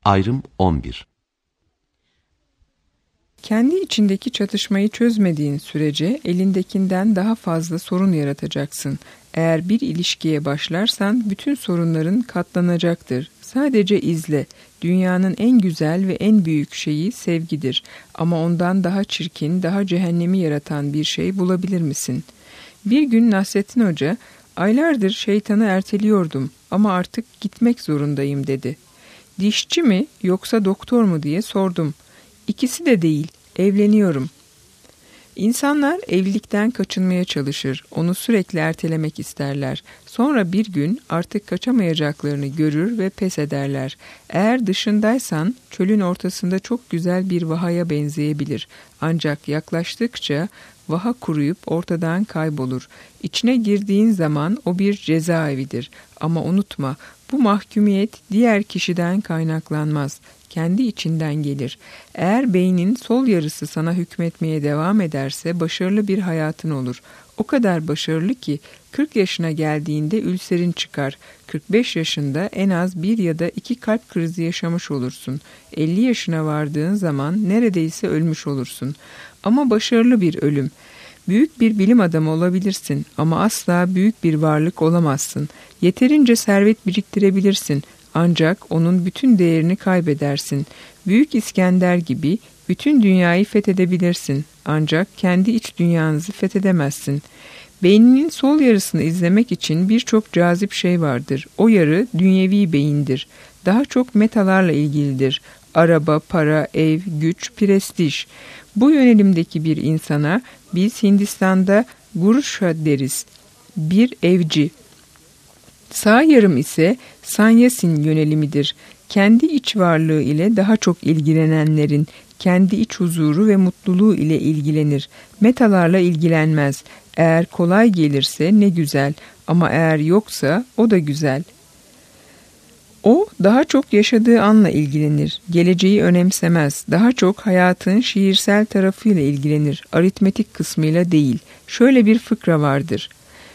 Ayrım 11. Kendi içindeki çatışmayı çözmediğin sürece elindekinden daha fazla sorun yaratacaksın. Eğer bir ilişkiye başlarsan bütün sorunların katlanacaktır. Sadece izle. Dünyanın en güzel ve en büyük şeyi sevgidir. Ama ondan daha çirkin, daha cehennemi yaratan bir şey bulabilir misin? Bir gün Nasrettin Hoca, aylardır şeytanı erteliyordum ama artık gitmek zorundayım dedi. Dişçi mi yoksa doktor mu diye sordum. İkisi de değil, evleniyorum. İnsanlar evlilikten kaçınmaya çalışır, onu sürekli ertelemek isterler. Sonra bir gün artık kaçamayacaklarını görür ve pes ederler. Eğer dışındaysan çölün ortasında çok güzel bir vahaya benzeyebilir. Ancak yaklaştıkça vaha kuruyup ortadan kaybolur. İçine girdiğin zaman o bir cezaevidir. Ama unutma, bu mahkumiyet diğer kişiden kaynaklanmaz. Kendi içinden gelir. Eğer beynin sol yarısı sana hükmetmeye devam ederse başarılı bir hayatın olur. O kadar başarılı ki 40 yaşına geldiğinde ülserin çıkar. 45 yaşında en az 1 ya da 2 kalp krizi yaşamış olursun. 50 yaşına vardığın zaman neredeyse ölmüş olursun. Ama başarılı bir ölüm. Büyük bir bilim adamı olabilirsin ama asla büyük bir varlık olamazsın. Yeterince servet biriktirebilirsin. Ancak onun bütün değerini kaybedersin. Büyük İskender gibi bütün dünyayı fethedebilirsin. Ancak kendi iç dünyanızı fethedemezsin. Beyninin sol yarısını izlemek için birçok cazip şey vardır. O yarı dünyevi beyindir. Daha çok metalarla ilgilidir. Araba, para, ev, güç, prestij. Bu yönelimdeki bir insana biz Hindistan'da gurusha deriz. Bir evci. Sağ yarım ise sanyasin yönelimidir. Kendi iç varlığı ile daha çok ilgilenenlerin kendi iç huzuru ve mutluluğu ile ilgilenir. Metalarla ilgilenmez. Eğer kolay gelirse ne güzel ama eğer yoksa o da güzel. O daha çok yaşadığı anla ilgilenir. Geleceği önemsemez. Daha çok hayatın şiirsel tarafıyla ilgilenir. Aritmetik kısmıyla değil. Şöyle bir fıkra vardır.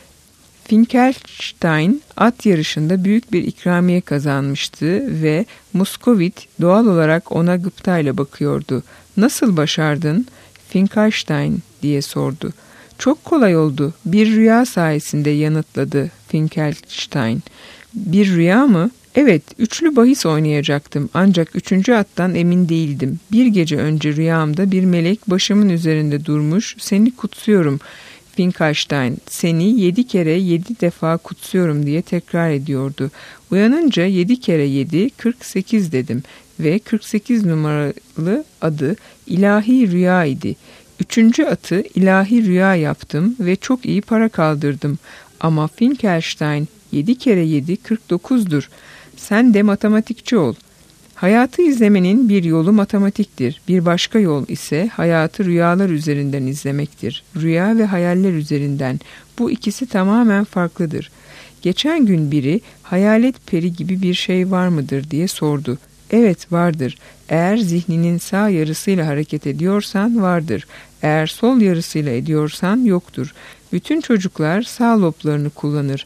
Finkelstein at yarışında büyük bir ikramiye kazanmıştı ve Muskovit doğal olarak ona gıptayla bakıyordu. "Nasıl başardın?" Finkelstein diye sordu. "Çok kolay oldu. Bir rüya sayesinde," yanıtladı Finkelstein. "Bir rüya mı?" "Evet, üçlü bahis oynayacaktım ancak 3. attan emin değildim. Bir gece önce rüyamda bir melek başımın üzerinde durmuş, 'Seni kutsuyorum Finkelstein, seni 7 kere 7 defa kutsuyorum,' diye tekrar ediyordu. Uyanınca 7 kere 7, 48 dedim ve 48 numaralı adı ilahi rüya idi. 3. atı ilahi rüya yaptım ve çok iyi para kaldırdım. Ama Finkelstein, 7 kere 7, 49'dur. Sen de matematikçi ol." Hayatı izlemenin bir yolu matematiktir. Bir başka yol ise hayatı rüyalar üzerinden izlemektir. Rüya ve hayaller üzerinden. Bu ikisi tamamen farklıdır. Geçen gün biri hayalet peri gibi bir şey var mıdır diye sordu. Evet, vardır. Eğer zihninin sağ yarısıyla hareket ediyorsan vardır. Eğer sol yarısıyla ediyorsan yoktur. Bütün çocuklar sağ loblarını kullanır.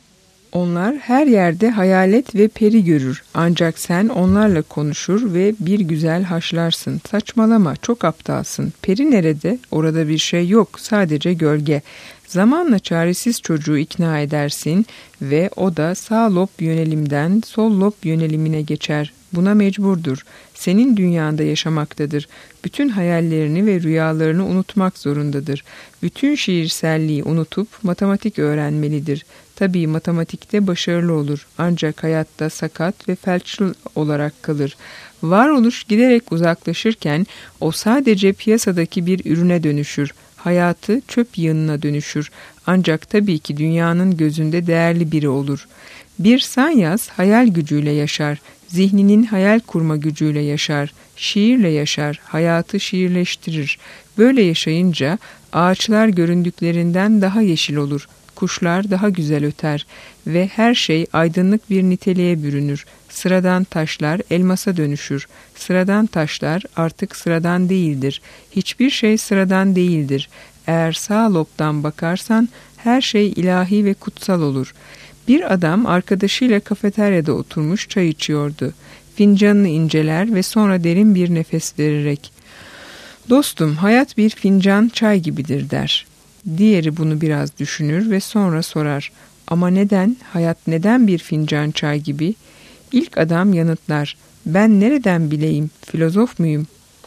Onlar her yerde hayalet ve peri görür. Ancak sen onlarla konuşur ve bir güzel haşlarsın. Saçmalama, çok aptalsın. Peri nerede? Orada bir şey yok, sadece gölge. Zamanla çaresiz çocuğu ikna edersin ve o da sağ lob yönelimden sol lob yönelimine geçer. Buna mecburdur. Senin dünyanda yaşamaktadır. Bütün hayallerini ve rüyalarını unutmak zorundadır. Bütün şiirselliği unutup matematik öğrenmelidir. Tabii matematikte başarılı olur. Ancak hayatta sakat ve felçli olarak kalır. Varoluş giderek uzaklaşırken o sadece piyasadaki bir ürüne dönüşür. Hayatı çöp yığınına dönüşür. Ancak tabii ki dünyanın gözünde değerli biri olur. Bir sanyas hayal gücüyle yaşar. Zihninin hayal kurma gücüyle yaşar. Şiirle yaşar. Hayatı şiirleştirir. Böyle yaşayınca ağaçlar göründüklerinden daha yeşil olur. Kuşlar daha güzel öter ve her şey aydınlık bir niteliğe bürünür. Sıradan taşlar elmasa dönüşür. Sıradan taşlar artık sıradan değildir. Hiçbir şey sıradan değildir. Eğer sağ lobdan bakarsan her şey ilahi ve kutsal olur. Bir adam arkadaşıyla kafeteryada oturmuş çay içiyordu. Fincanını inceler ve sonra derin bir nefes vererek "Dostum, hayat bir fincan çay gibidir," der. Diğeri bunu biraz düşünür ve sonra sorar: "Ama neden? Hayat neden bir fincan çay gibi?" İlk adam yanıtlar: "Ben nereden bileyim? Filozof muyum?"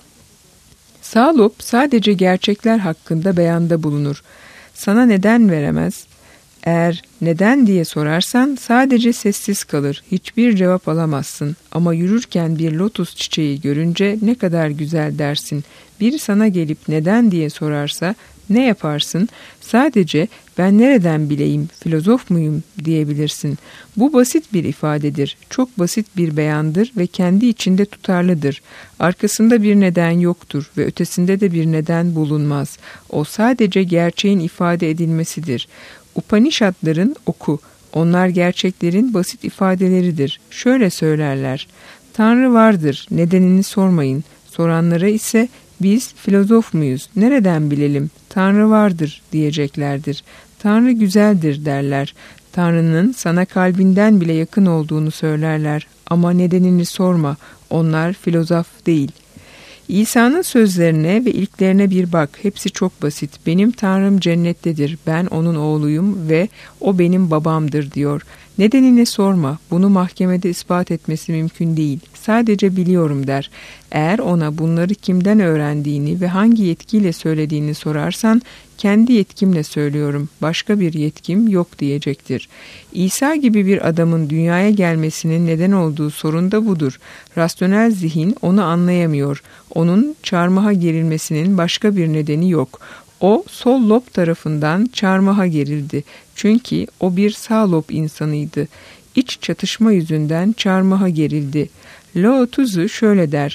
Sağlop sadece gerçekler hakkında beyanda bulunur. Sana neden veremez? Eğer neden diye sorarsan sadece sessiz kalır. Hiçbir cevap alamazsın. Ama yürürken bir lotus çiçeği görünce ne kadar güzel dersin. Biri sana gelip neden diye sorarsa ne yaparsın? Sadece "Ben nereden bileyim, filozof muyum?" diyebilirsin. Bu basit bir ifadedir. Çok basit bir beyandır ve kendi içinde tutarlıdır. Arkasında bir neden yoktur ve ötesinde de bir neden bulunmaz. O sadece gerçeğin ifade edilmesidir. Upanishadların oku. Onlar gerçeklerin basit ifadeleridir. Şöyle söylerler: "Tanrı vardır, nedenini sormayın." Soranlara ise "Biz filozof muyuz? Nereden bilelim? Tanrı vardır," diyeceklerdir. "Tanrı güzeldir," derler. Tanrı'nın sana kalbinden bile yakın olduğunu söylerler. Ama nedenini sorma. Onlar filozof değil. İsa'nın sözlerine ve ilklerine bir bak. Hepsi çok basit. "Benim Tanrım cennettedir. Ben onun oğluyum ve o benim babamdır," diyor. Nedenini sorma. Bunu mahkemede ispat etmesi mümkün değil. Sadece "biliyorum," der. Eğer ona bunları kimden öğrendiğini ve hangi yetkiyle söylediğini sorarsan, "Kendi yetkimle söylüyorum. Başka bir yetkim yok," diyecektir. İsa gibi bir adamın dünyaya gelmesinin neden olduğu sorun da budur. Rasyonel zihin onu anlayamıyor. Onun çarmıha gerilmesinin başka bir nedeni yok. O sol lob tarafından çarmıha gerildi. Çünkü o bir sağ lob insanıydı. İç çatışma yüzünden çarmıha gerildi. Lao Tzu şöyle der: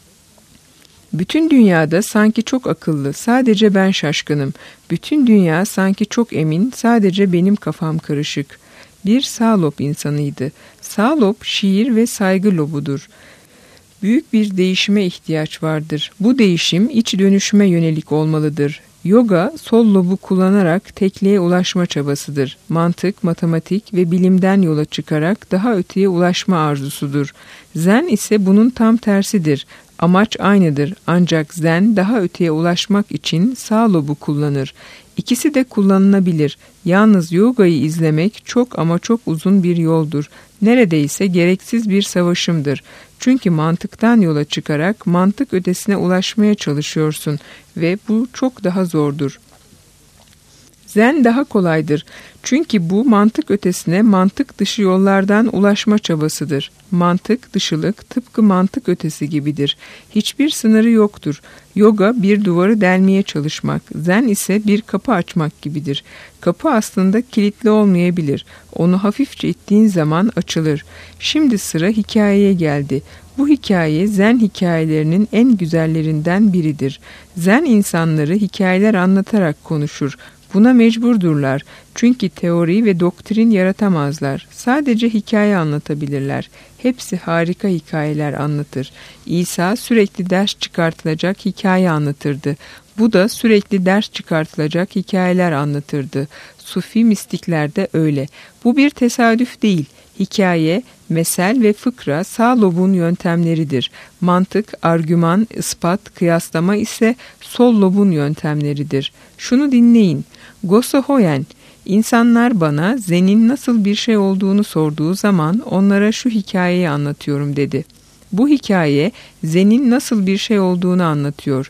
"Bütün dünyada sanki çok akıllı, sadece ben şaşkınım. Bütün dünya sanki çok emin, sadece benim kafam karışık." Bir sağ lob insanıydı. Sağ lob şiir ve saygı lobudur. Büyük bir değişime ihtiyaç vardır. Bu değişim iç dönüşüme yönelik olmalıdır. Yoga, sol lobu kullanarak tekliğe ulaşma çabasıdır. Mantık, matematik ve bilimden yola çıkarak daha öteye ulaşma arzusudur. Zen ise bunun tam tersidir. Amaç aynıdır, ancak Zen daha öteye ulaşmak için sağ lobu kullanır. İkisi de kullanılabilir. Yalnız yogayı izlemek çok ama çok uzun bir yoldur. Neredeyse gereksiz bir savaşımdır. Çünkü mantıktan yola çıkarak mantık ötesine ulaşmaya çalışıyorsun ve bu çok daha zordur. Zen daha kolaydır. Çünkü bu mantık ötesine mantık dışı yollardan ulaşma çabasıdır. Mantık dışılık tıpkı mantık ötesi gibidir. Hiçbir sınırı yoktur. Yoga bir duvarı delmeye çalışmak, Zen ise bir kapı açmak gibidir. Kapı aslında kilitli olmayabilir. Onu hafifçe ittiğin zaman açılır. Şimdi sıra hikayeye geldi. Bu hikaye Zen hikayelerinin en güzellerinden biridir. Zen insanları hikayeler anlatarak konuşur. Buna mecburdurlar. Çünkü teori ve doktrin yaratamazlar. Sadece hikaye anlatabilirler. Hepsi harika hikayeler anlatır. İsa sürekli ders çıkartılacak hikaye anlatırdı. Bu da sürekli ders çıkartılacak hikayeler anlatırdı. Sufi mistikler de öyle. Bu bir tesadüf değil. Hikaye, mesel ve fıkra sağ lobun yöntemleridir. Mantık, argüman, ispat, kıyaslama ise sol lobun yöntemleridir. Şunu dinleyin. Goso Hoyen, insanlar bana Zen'in nasıl bir şey olduğunu sorduğu zaman onlara şu hikayeyi anlatıyorum dedi. Bu hikaye Zen'in nasıl bir şey olduğunu anlatıyor.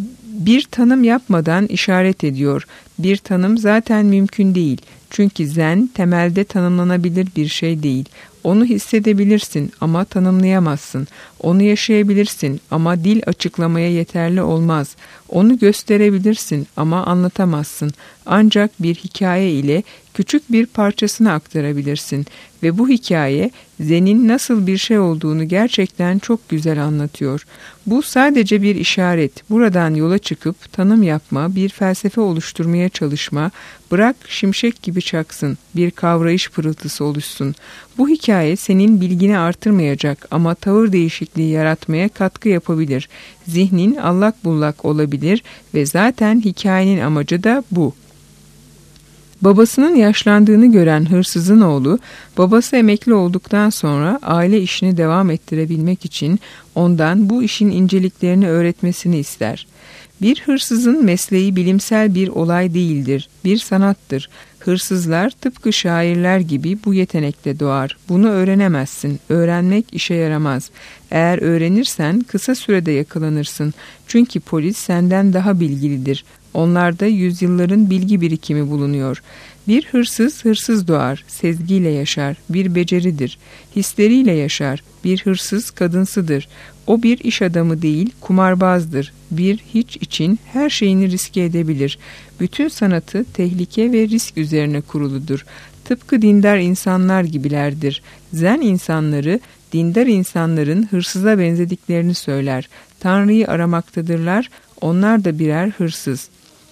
Bir tanım yapmadan işaret ediyor. Bir tanım zaten mümkün değil. Çünkü Zen temelde tanımlanabilir bir şey değil. Onu hissedebilirsin ama tanımlayamazsın. Onu yaşayabilirsin ama dil açıklamaya yeterli olmaz. Onu gösterebilirsin ama anlatamazsın. Ancak bir hikaye ile küçük bir parçasını aktarabilirsin. Ve bu hikaye Zen'in nasıl bir şey olduğunu gerçekten çok güzel anlatıyor. Bu sadece bir işaret. Buradan yola çıkıp tanım yapma, bir felsefe oluşturmaya çalışma, bırak şimşek gibi çaksın, bir kavrayış pırıltısı oluşsun. Bu hikaye senin bilgini artırmayacak ama tavır değişikliği yaratmaya katkı yapabilir. Zihnin allak bullak olabilir ve zaten hikayenin amacı da bu. Babasının yaşlandığını gören hırsızın oğlu, babası emekli olduktan sonra aile işini devam ettirebilmek için ondan bu işin inceliklerini öğretmesini ister. Bir hırsızın mesleği bilimsel bir olay değildir, bir sanattır. Hırsızlar tıpkı şairler gibi bu yetenekle doğar. Bunu öğrenemezsin. Öğrenmek işe yaramaz. Eğer öğrenirsen kısa sürede yakalanırsın. Çünkü polis senden daha bilgilidir. Onlarda yüzyılların bilgi birikimi bulunuyor. Bir hırsız hırsız doğar, sezgiyle yaşar, bir beceridir. Hisleriyle yaşar, bir hırsız kadınsıdır. O bir iş adamı değil, kumarbazdır. Bir hiç için her şeyini riske edebilir. Bütün sanatı tehlike ve risk üzerine kuruludur. Tıpkı dindar insanlar gibilerdir. Zen insanları, dindar insanların hırsıza benzediklerini söyler. Tanrı'yı aramaktadırlar, onlar da birer hırsız.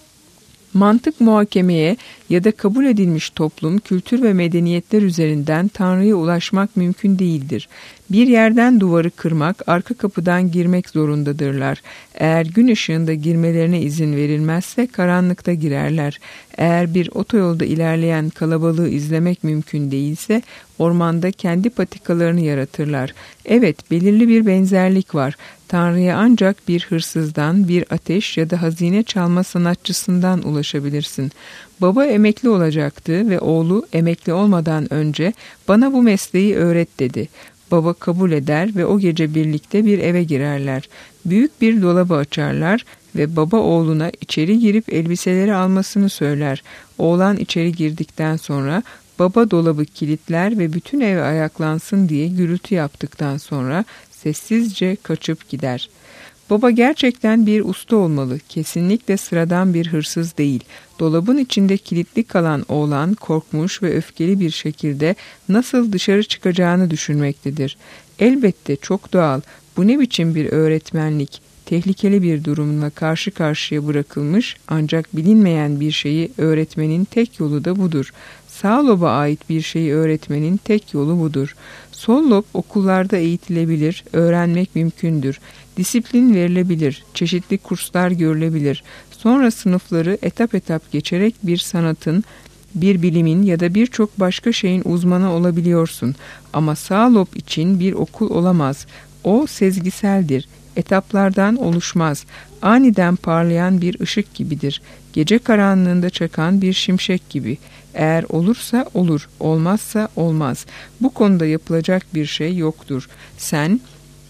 Mantık muhakemeye ya da kabul edilmiş toplum, kültür ve medeniyetler üzerinden Tanrı'ya ulaşmak mümkün değildir. Bir yerden duvarı kırmak, arka kapıdan girmek zorundadırlar. Eğer gün ışığında girmelerine izin verilmezse karanlıkta girerler. Eğer bir otoyolda ilerleyen kalabalığı izlemek mümkün değilse ormanda kendi patikalarını yaratırlar. Evet, belirli bir benzerlik var. Tanrı'ya ancak bir hırsızdan, bir ateş ya da hazine çalma sanatçısından ulaşabilirsin. Baba emekli olacaktı ve oğlu emekli olmadan önce bana bu mesleği öğret dedi. Baba kabul eder ve o gece birlikte bir eve girerler. Büyük bir dolabı açarlar ve baba oğluna içeri girip elbiseleri almasını söyler. Oğlan içeri girdikten sonra baba dolabı kilitler ve bütün ev ayaklansın diye gürültü yaptıktan sonra sessizce kaçıp gider. Baba gerçekten bir usta olmalı. Kesinlikle sıradan bir hırsız değil. Dolabın içinde kilitli kalan oğlan korkmuş ve öfkeli bir şekilde nasıl dışarı çıkacağını düşünmektedir. Elbette çok doğal. Bu ne biçim bir öğretmenlik? Tehlikeli bir durumla karşı karşıya bırakılmış ancak bilinmeyen bir şeyi öğretmenin tek yolu da budur. Sağ loba ait bir şeyi öğretmenin tek yolu budur. Sol lob okullarda eğitilebilir, öğrenmek mümkündür. Disiplin verilebilir, çeşitli kurslar görülebilir. Sonra sınıfları etap etap geçerek bir sanatın, bir bilimin ya da birçok başka şeyin uzmanı olabiliyorsun. Ama sağ lob için bir okul olamaz. O sezgiseldir. Etaplardan oluşmaz. Aniden parlayan bir ışık gibidir. Gece karanlığında çakan bir şimşek gibi. Eğer olursa olur, olmazsa olmaz. Bu konuda yapılacak bir şey yoktur. Sen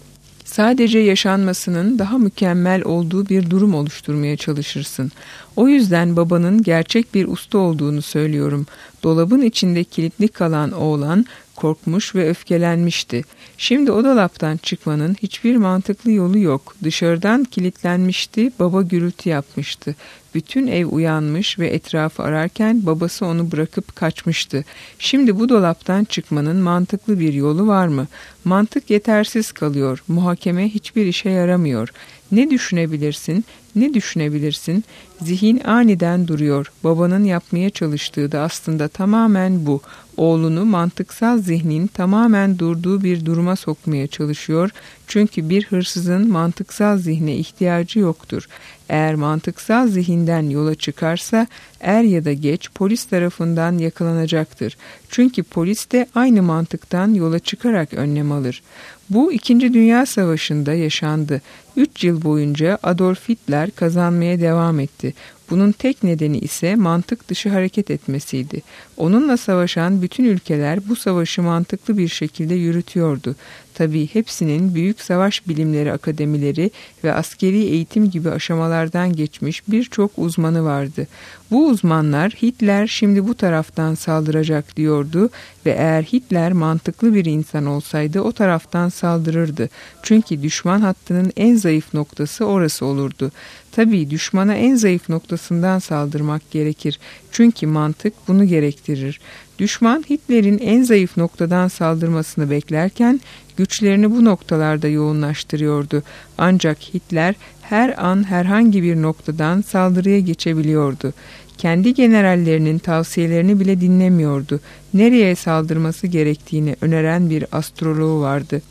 sadece yaşanmasının daha mükemmel olduğu bir durum oluşturmaya çalışırsın. O yüzden babanın gerçek bir usta olduğunu söylüyorum. Dolabın içinde kilitli kalan oğlan korkmuş ve öfkelenmişti. Şimdi o dolaptan çıkmanın hiçbir mantıklı yolu yok. Dışarıdan kilitlenmişti, baba gürültü yapmıştı. Bütün ev uyanmış ve etrafı ararken babası onu bırakıp kaçmıştı. Şimdi bu dolaptan çıkmanın mantıklı bir yolu var mı? Mantık yetersiz kalıyor. Muhakeme hiçbir işe yaramıyor. Ne düşünebilirsin? Ne düşünebilirsin? Zihin aniden duruyor. Babanın yapmaya çalıştığı da aslında tamamen bu. Oğlunu mantıksal zihnin tamamen durduğu bir duruma sokmaya çalışıyor. Çünkü bir hırsızın mantıksal zihne ihtiyacı yoktur. Eğer mantıksal zihinden yola çıkarsa er ya da geç polis tarafından yakalanacaktır. Çünkü polis de aynı mantıktan yola çıkarak önlem alır. Bu 2. Dünya Savaşı'nda yaşandı. 3 yıl boyunca Adolf Hitler kazanmaya devam etti. Bunun tek nedeni ise mantık dışı hareket etmesiydi. Onunla savaşan bütün ülkeler bu savaşı mantıklı bir şekilde yürütüyordu. Tabii hepsinin büyük savaş bilimleri akademileri ve askeri eğitim gibi aşamalardan geçmiş birçok uzmanı vardı. Bu uzmanlar Hitler şimdi bu taraftan saldıracak diyordu ve eğer Hitler mantıklı bir insan olsaydı o taraftan saldırırdı. Çünkü düşman hattının en zayıf noktası orası olurdu. Tabii düşmana en zayıf noktasından saldırmak gerekir. Çünkü mantık bunu gerektirir. Düşman Hitler'in en zayıf noktadan saldırmasını beklerken güçlerini bu noktalarda yoğunlaştırıyordu. Ancak Hitler her an herhangi bir noktadan saldırıya geçebiliyordu. Kendi generallerinin tavsiyelerini bile dinlemiyordu. Nereye saldırması gerektiğini öneren bir astroloğu vardı.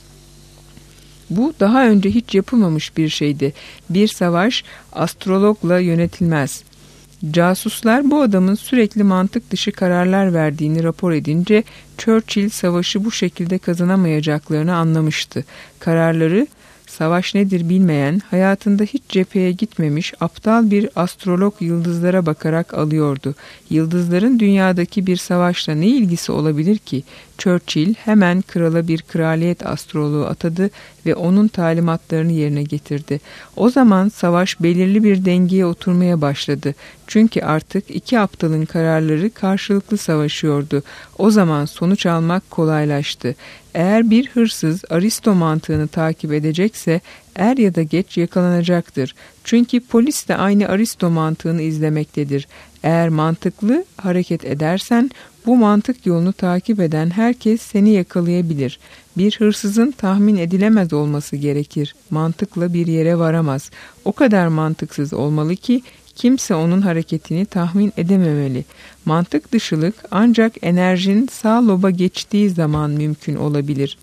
Bu daha önce hiç yapılmamış bir şeydi. Bir savaş astrologla yönetilmez. Casuslar bu adamın sürekli mantık dışı kararlar verdiğini rapor edince Churchill savaşı bu şekilde kazanamayacaklarını anlamıştı. Kararları savaş nedir bilmeyen, hayatında hiç cepheye gitmemiş aptal bir astrolog yıldızlara bakarak alıyordu. Yıldızların dünyadaki bir savaşla ne ilgisi olabilir ki? Churchill hemen krala bir kraliyet astroloğu atadı ve onun talimatlarını yerine getirdi. O zaman savaş belirli bir dengeye oturmaya başladı. Çünkü artık iki aptalın kararları karşılıklı savaşıyordu. O zaman sonuç almak kolaylaştı. Eğer bir hırsız Aristo mantığını takip edecekse er ya da geç yakalanacaktır. Çünkü polis de aynı Aristo mantığını izlemektedir. Eğer mantıklı hareket edersen bu mantık yolunu takip eden herkes seni yakalayabilir. Bir hırsızın tahmin edilemez olması gerekir. Mantıkla bir yere varamaz. O kadar mantıksız olmalı ki kimse onun hareketini tahmin edememeli. Mantık dışılık ancak enerjinin sağ loba geçtiği zaman mümkün olabilir.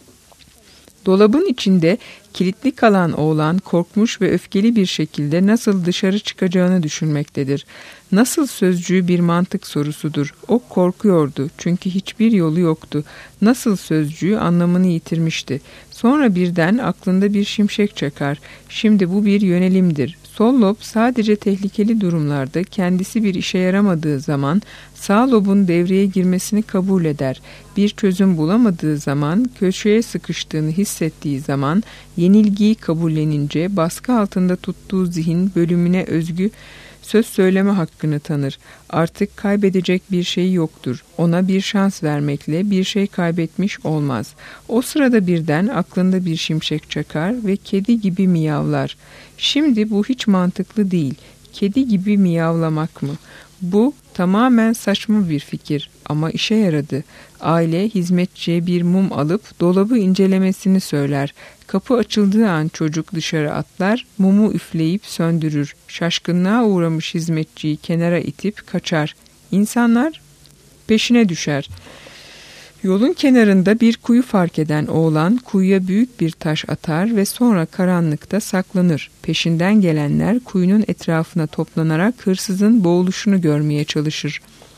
Dolabın içinde kilitli kalan oğlan korkmuş ve öfkeli bir şekilde nasıl dışarı çıkacağını düşünmektedir. Nasıl sözcüğü bir mantık sorusudur. O korkuyordu çünkü hiçbir yolu yoktu. Nasıl sözcüğü anlamını yitirmişti. Sonra birden aklında bir şimşek çakar. Şimdi bu bir yönelimdir. Sol lob sadece tehlikeli durumlarda kendisi bir işe yaramadığı zaman sağ lobun devreye girmesini kabul eder. Bir çözüm bulamadığı zaman, köşeye sıkıştığını hissettiği zaman, yenilgiyi kabullenince baskı altında tuttuğu zihin bölümüne özgü söz söyleme hakkını tanır. Artık kaybedecek bir şey yoktur. Ona bir şans vermekle bir şey kaybetmiş olmaz. O sırada birden aklında bir şimşek çakar ve kedi gibi miyavlar. Şimdi bu hiç mantıklı değil. Kedi gibi miyavlamak mı? Bu tamamen saçma bir fikir ama işe yaradı. Aile hizmetçiye bir mum alıp dolabı incelemesini söyler. Kapı açıldığı an çocuk dışarı atlar, mumu üfleyip söndürür. Şaşkınlığa uğramış hizmetçiyi kenara itip kaçar. İnsanlar peşine düşer. Yolun kenarında bir kuyu fark eden oğlan kuyuya büyük bir taş atar ve sonra karanlıkta saklanır. Peşinden gelenler kuyunun etrafına toplanarak hırsızın boğuluşunu görmeye çalışır.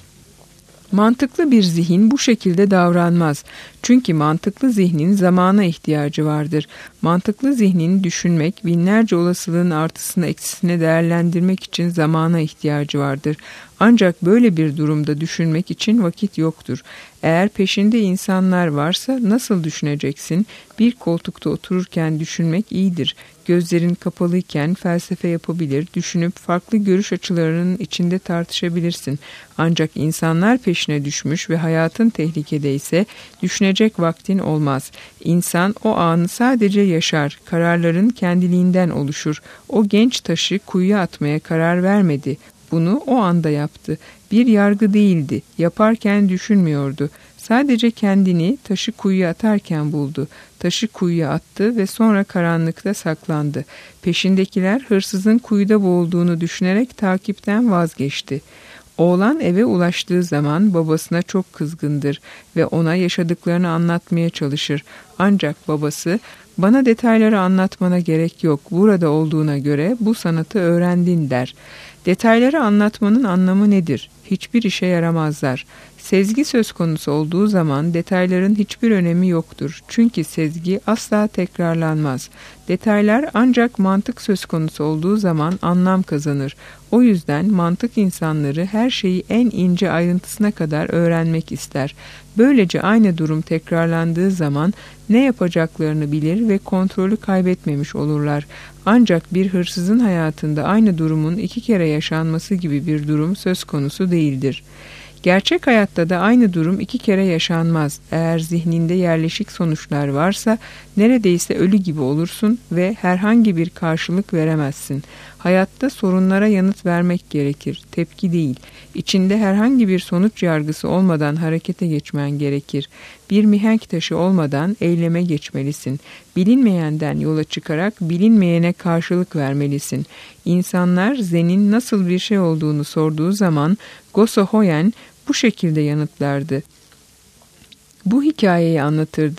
Mantıklı bir zihin bu şekilde davranmaz. Çünkü mantıklı zihnin zamana ihtiyacı vardır. Mantıklı zihnin düşünmek, binlerce olasılığın artısını eksisini değerlendirmek için zamana ihtiyacı vardır. Ancak böyle bir durumda düşünmek için vakit yoktur. Eğer peşinde insanlar varsa nasıl düşüneceksin? Bir koltukta otururken düşünmek iyidir. Gözlerin kapalıyken felsefe yapabilir, düşünüp farklı görüş açılarının içinde tartışabilirsin. Ancak insanlar peşine düşmüş ve hayatın tehlikedeyse düşünecek vaktin olmaz. İnsan o anı sadece yaşar, kararların kendiliğinden oluşur. O genç taşı kuyuya atmaya karar vermedi. Bunu o anda yaptı. Bir yargı değildi. Yaparken düşünmüyordu. Sadece kendini taşı kuyuya atarken buldu. Taşı kuyuya attı ve sonra karanlıkta saklandı. Peşindekiler hırsızın kuyuda boğulduğunu düşünerek takipten vazgeçti. Oğlan eve ulaştığı zaman babasına çok kızgındır ve ona yaşadıklarını anlatmaya çalışır. Ancak babası, "Bana detayları anlatmana gerek yok. Burada olduğuna göre bu sanatı öğrendin," der. Detayları anlatmanın anlamı nedir? Hiçbir işe yaramazlar. Sezgi söz konusu olduğu zaman detayların hiçbir önemi yoktur. Çünkü sezgi asla tekrarlanmaz. Detaylar ancak mantık söz konusu olduğu zaman anlam kazanır. O yüzden mantık insanları her şeyi en ince ayrıntısına kadar öğrenmek ister. Böylece aynı durum tekrarlandığı zaman ne yapacaklarını bilir ve kontrolü kaybetmemiş olurlar. Ancak bir hırsızın hayatında aynı durumun 2 kere yaşanması gibi bir durum söz konusu değildir. Gerçek hayatta da aynı durum 2 kere yaşanmaz. Eğer zihninde yerleşik sonuçlar varsa neredeyse ölü gibi olursun ve herhangi bir karşılık veremezsin. Hayatta sorunlara yanıt vermek gerekir, tepki değil. İçinde herhangi bir sonuç yargısı olmadan harekete geçmen gerekir. Bir mihenk taşı olmadan eyleme geçmelisin. Bilinmeyenden yola çıkarak bilinmeyene karşılık vermelisin. İnsanlar Zen'in nasıl bir şey olduğunu sorduğu zaman Goso Hoyen bu şekilde yanıtlardı. Bu hikayeyi anlatırdı.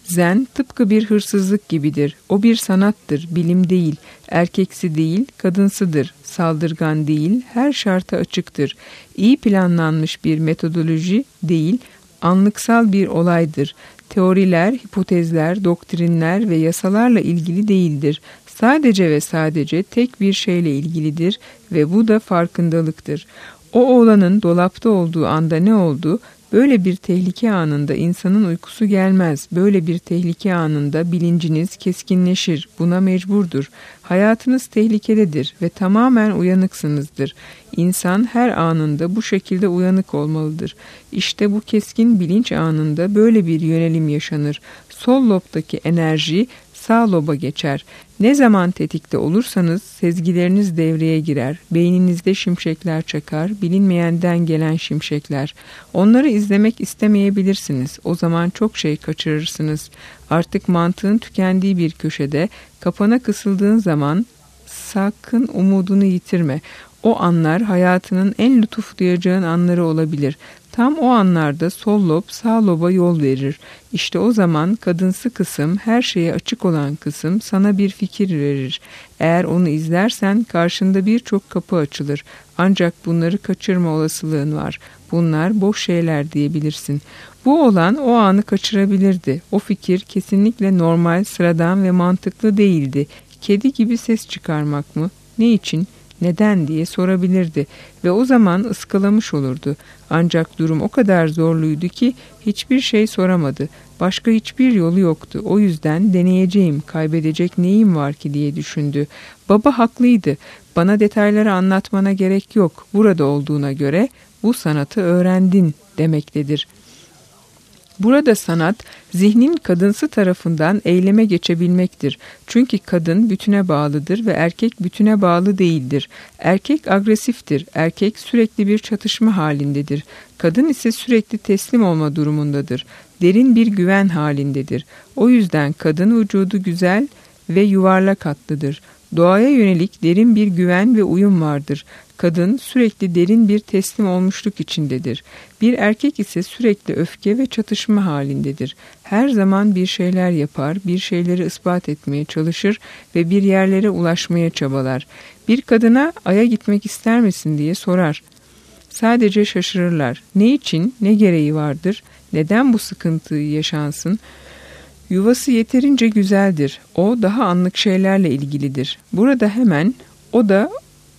Zen tıpkı bir hırsızlık gibidir. O bir sanattır, bilim değil. Erkeksi değil, kadınsıdır. Saldırgan değil, her şarta açıktır. İyi planlanmış bir metodoloji değil, anlıksal bir olaydır. Teoriler, hipotezler, doktrinler ve yasalarla ilgili değildir. Sadece ve sadece tek bir şeyle ilgilidir ve bu da farkındalıktır. O oğlanın dolapta olduğu anda ne oldu? Böyle bir tehlike anında insanın uykusu gelmez. Böyle bir tehlike anında bilinciniz keskinleşir. Buna mecburdur. Hayatınız tehlikededir ve tamamen uyanıksınızdır. İnsan her anında bu şekilde uyanık olmalıdır. İşte bu keskin bilinç anında böyle bir yönelim yaşanır. Sol lobdaki enerji sağ loba geçer. Ne zaman tetikte olursanız sezgileriniz devreye girer. Beyninizde şimşekler çakar, bilinmeyenden gelen şimşekler. Onları izlemek istemeyebilirsiniz. O zaman çok şey kaçırırsınız. Artık mantığın tükendiği bir köşede, kapana kısıldığın zaman sakın umudunu yitirme. O anlar hayatının en lütuf duyacağın anları olabilir. Tam o anlarda sol lob sağ loba yol verir. İşte o zaman kadınsı kısım, her şeye açık olan kısım sana bir fikir verir. Eğer onu izlersen karşında birçok kapı açılır. Ancak bunları kaçırma olasılığın var. Bunlar boş şeyler diyebilirsin. Bu olan o anı kaçırabilirdi. O fikir kesinlikle normal, sıradan ve mantıklı değildi. Kedi gibi ses çıkarmak mı? Ne için? Neden diye sorabilirdi ve o zaman ıskalamış olurdu. Ancak durum o kadar zorluydu ki hiçbir şey soramadı. Başka hiçbir yolu yoktu. O yüzden deneyeceğim, kaybedecek neyim var ki diye düşündü. Baba haklıydı. Bana detayları anlatmana gerek yok. Burada olduğuna göre bu sanatı öğrendin demektedir. Burada sanat, zihnin kadınsı tarafından eyleme geçebilmektir. Çünkü kadın bütüne bağlıdır ve erkek bütüne bağlı değildir. Erkek agresiftir. Erkek sürekli bir çatışma halindedir. Kadın ise sürekli teslim olma durumundadır. Derin bir güven halindedir. O yüzden kadın vücudu güzel ve yuvarlak hatlıdır. Doğaya yönelik derin bir güven ve uyum vardır. Kadın sürekli derin bir teslim olmuşluk içindedir. Bir erkek ise sürekli öfke ve çatışma halindedir. Her zaman bir şeyler yapar, bir şeyleri ispat etmeye çalışır ve bir yerlere ulaşmaya çabalar. Bir kadına Ay'a gitmek ister misin diye sorar. Sadece şaşırırlar. Ne için, ne gereği vardır, neden bu sıkıntı yaşansın? Yuvası yeterince güzeldir. O daha anlık şeylerle ilgilidir. Burada hemen o da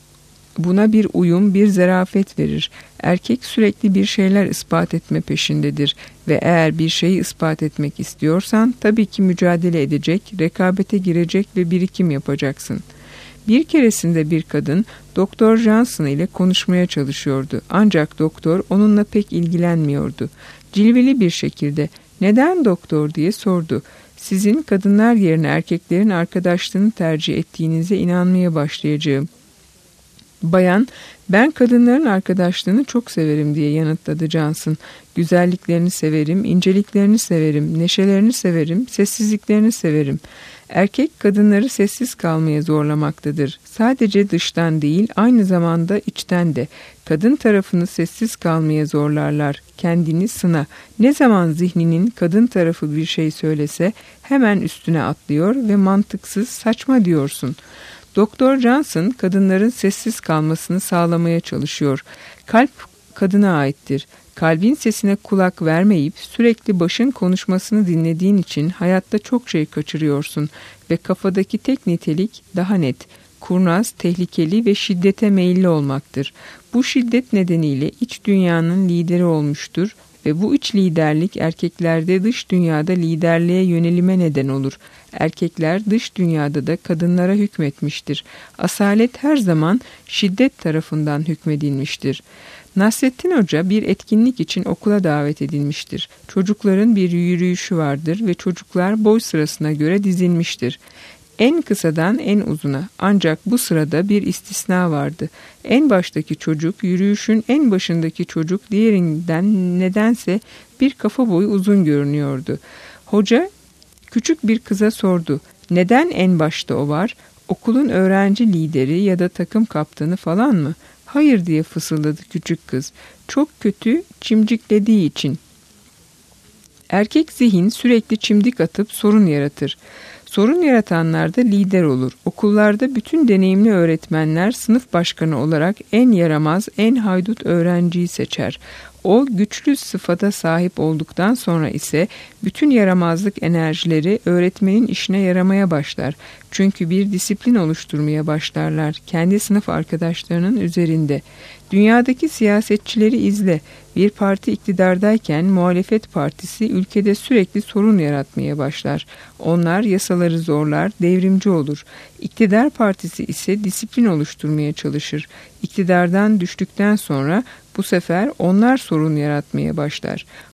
buna bir uyum, bir zarafet verir. Erkek sürekli bir şeyler ispat etme peşindedir ve eğer bir şeyi ispat etmek istiyorsan tabii ki mücadele edecek, rekabete girecek ve birikim yapacaksın. Bir keresinde bir kadın Doktor Johnson ile konuşmaya çalışıyordu. Ancak doktor onunla pek ilgilenmiyordu. Cilveli bir şekilde "Neden doktor?" diye sordu. "Sizin kadınlar yerine erkeklerin arkadaşlığını tercih ettiğinize inanmaya başlayacağım." Bayan, "Ben kadınların arkadaşlığını çok severim." diye yanıtladı Johnson. "Güzelliklerini severim, inceliklerini severim, neşelerini severim, sessizliklerini severim." Erkek kadınları sessiz kalmaya zorlamaktadır. Sadece dıştan değil, aynı zamanda içten de. Kadın tarafını sessiz kalmaya zorlarlar. Kendini sına. Ne zaman zihninin kadın tarafı bir şey söylese hemen üstüne atlıyor ve mantıksız, saçma diyorsun. Doktor Johnson kadınların sessiz kalmasını sağlamaya çalışıyor. Kalp kadına aittir. Kalbin sesine kulak vermeyip sürekli başın konuşmasını dinlediğin için hayatta çok şey kaçırıyorsun ve kafadaki tek nitelik daha net, kurnaz, tehlikeli ve şiddete meyilli olmaktır. Bu şiddet nedeniyle iç dünyanın lideri olmuştur ve bu iç liderlik erkeklerde dış dünyada liderliğe yönelime neden olur. Erkekler dış dünyada da kadınlara hükmetmiştir. Asalet her zaman şiddet tarafından hükmedilmiştir. Nasrettin Hoca bir etkinlik için okula davet edilmiştir. Çocukların bir yürüyüşü vardır ve çocuklar boy sırasına göre dizilmiştir. En kısadan en uzuna, ancak bu sırada bir istisna vardı. En baştaki çocuk, yürüyüşün en başındaki çocuk diğerinden nedense bir kafa boyu uzun görünüyordu. Hoca küçük bir kıza sordu. "Neden en başta o var? Okulun öğrenci lideri ya da takım kaptanı falan mı?" "Hayır," diye fısıldadı küçük kız. "Çok kötü çimciklediği için." Erkek zihin sürekli çimdik atıp sorun yaratır. Sorun yaratanlar da lider olur. Okullarda bütün deneyimli öğretmenler sınıf başkanı olarak en yaramaz, en haydut öğrenciyi seçer. O güçlü sıfata sahip olduktan sonra ise bütün yaramazlık enerjileri öğretmenin işine yaramaya başlar. Çünkü bir disiplin oluşturmaya başlarlar kendi sınıf arkadaşlarının üzerinde. Dünyadaki siyasetçileri izle. Bir parti iktidardayken muhalefet partisi ülkede sürekli sorun yaratmaya başlar. Onlar yasaları zorlar, devrimci olur. İktidar partisi ise disiplin oluşturmaya çalışır. İktidardan düştükten sonra bu sefer onlar sorun yaratmaya başlar.